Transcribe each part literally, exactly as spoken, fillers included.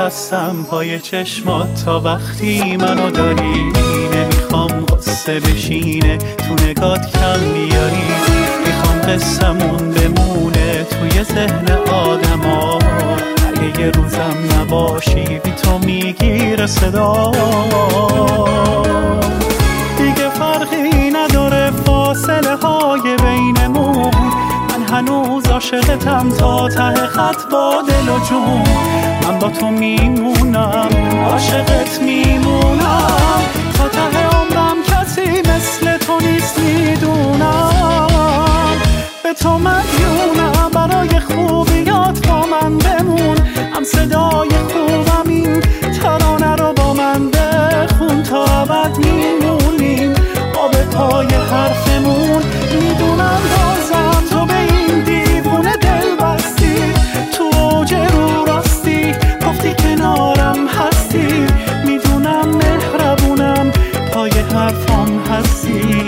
هستم پای چشمات تا وقتی منو داری. نمیخوام قصه بشینه تو نگات کم بیاری. میخوام قصمون بمونه توی ذهن آدما. اگه یه روزم نباشی بی تو میگیره صدا. دیگه فرقی نداره فاصله های بینمون. من هنوز عاشقتم تا ته خط با دل و جون. من با تو میمونم عاشقت میمونم تا ته عمرم. کسی مثل تو نیست میدونم. به تو مدیونم برای خوبیات با من بمون. هم صدای خوبم این ترانه رو با من بخون تا ابد میمونیم آب پای حرفمون. میدونم بازم تو به این دیوونه دل بستی. تو اوج رو راستی گفتی کنارم هستی. میدونم مهربونم پای حرفم هستی.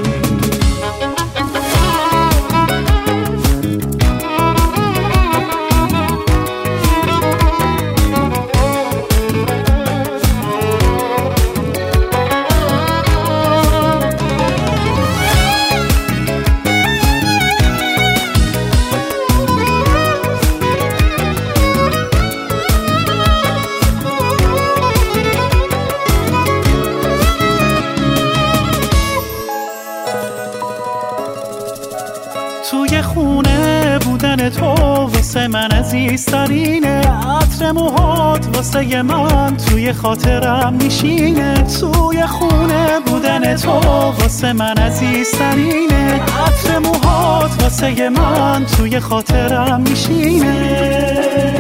توی خونه بودن تو واسه من عزیزترینه. عطر موهات واسه من توی خاطرم میشینه. توی خونه بودن تو واسه من عزیزترینه. عطر موهات واسه من توی خاطرم میشینه.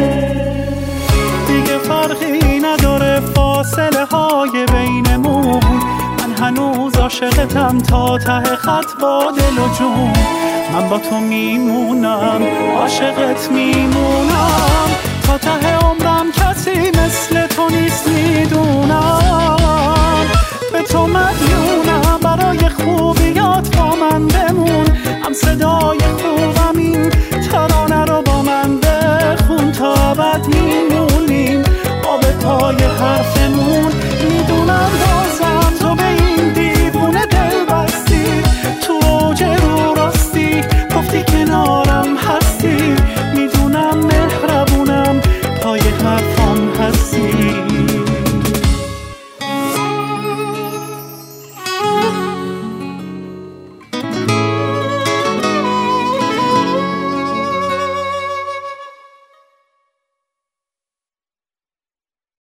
دیگه فرقی نداره فاصله های بینمون. من هنوز عاشقتم تا ته خط با دل و جون. من با تو میمونم عاشقت میمونم تا ته عمرم. کسی مثل تو نیست میدونم. به تو مدیونم برای خوبیات با من بمون. هم صدای